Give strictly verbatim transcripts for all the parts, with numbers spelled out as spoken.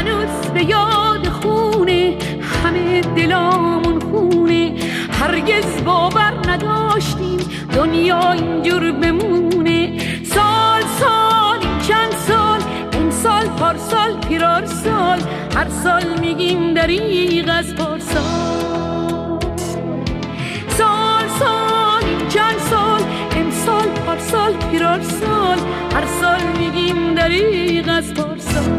هنوز به یاد خونه همه دلامون خونه، هرگز باور نداشتیم دنیا اینجور بمونه. سال سال این چند سال، این سال پارسال پیرار سال، هر سال میگیم دریغ از پارسال. سال سال این چند سال، امسال پارسال پیرار سال، هر سال میگیم دریغ از پارسال.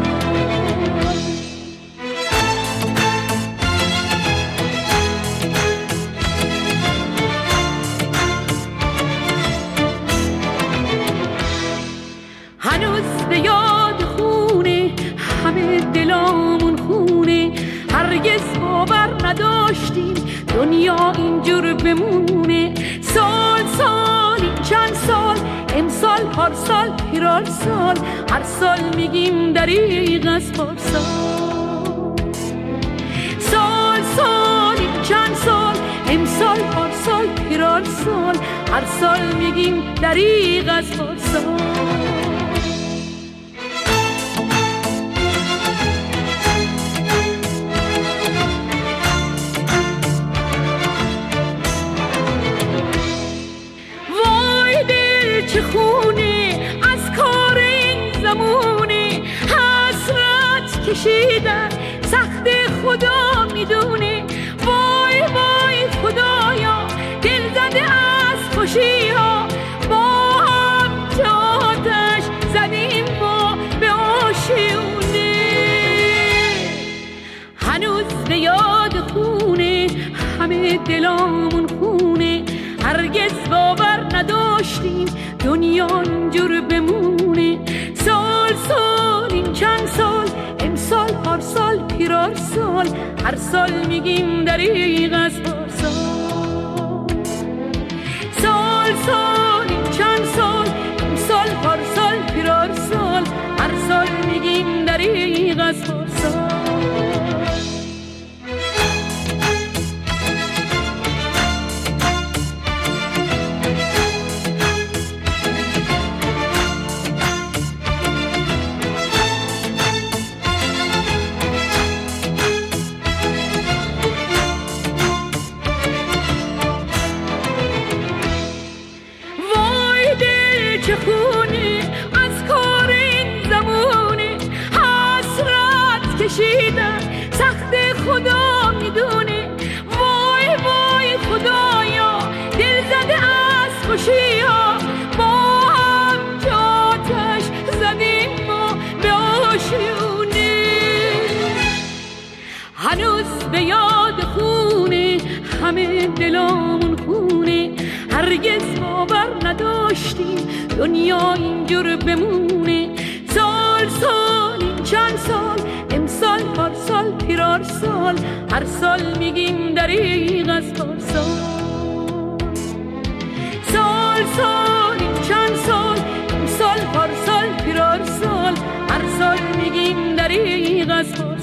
هنوز به یاد خونه همه دلامون خونه، هرگز باور نداشتیم دنیا اینجور بمونه. سال سال این چند سال، امسال پارسال پیرار سال، هر سال میگیم دریغ از پارسال. سال سال این چند سال، امسال پارسال پیرار سال، هر سال میگیم دریغ از پارسال. چه خونه از کار این زمونه، حسرت کشیدن سخت خدا میدونه. وای وای خدایا دل زده از خوشی ها، با هم آتش زدیم ما به آشیونه. هنوز به یاد خونه همه دلامون خونه، هرگز باور نداشتیم دنیا اینجور بمونه. سال سال این چند سال، امسال پارسال پیرار سال، هر سال میگیم دریغ از پارسال. سال سال این چند سال، امسال پارسال پیرار سال، هر سال میگیم دریغ از پارسال. چه خونه از کار این زمونه، حسرت کشیدن سخت خدا میدونه. وای وای خدایا دل زده از خوشی ها، با هم آتش زدیم ما به آشیونه. هنوز به یاد خونه همه دلامون خونه، هرگز باور نداشتیم دنیا اینجور بمونه. سال سال این چند سال، امسال پارسال پیرار سال، هر سال میگیم دریغ از پارسال. سال سال این چند سال، امسال پارسال پیرار سال، هر سال میگیم دریغ از پارسال.